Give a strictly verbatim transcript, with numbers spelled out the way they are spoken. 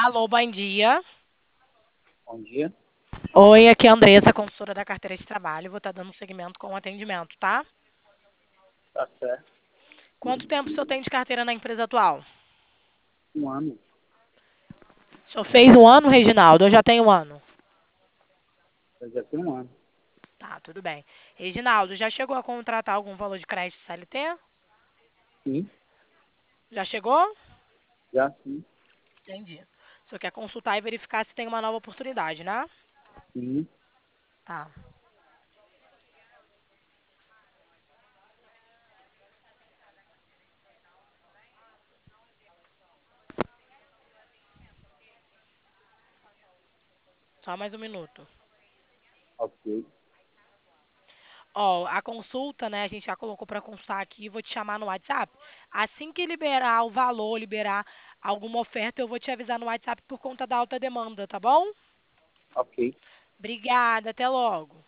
Alô, bom dia. Bom dia. Oi, aqui é a Andressa, consultora da carteira de trabalho. Vou estar dando seguimento com o atendimento, tá? Tá certo. Quanto tempo o senhor tem de carteira na empresa atual? Um ano. O senhor fez um ano, Reginaldo? Eu já tenho um ano. Eu já tenho um ano. Tá, tudo bem. Reginaldo, já chegou a contratar algum valor de crédito C L T? Sim, Já chegou? já sim. Entendi. O senhor quer consultar e verificar se tem uma nova oportunidade, né? Sim. Tá. Só mais um minuto. Ok. Ó, a consulta, né? A gente já colocou para consultar aqui. Vou te chamar no WhatsApp. Assim que liberar o valor, liberar alguma oferta, eu vou te avisar no WhatsApp por conta da alta demanda, tá bom? Ok. Obrigada, até logo.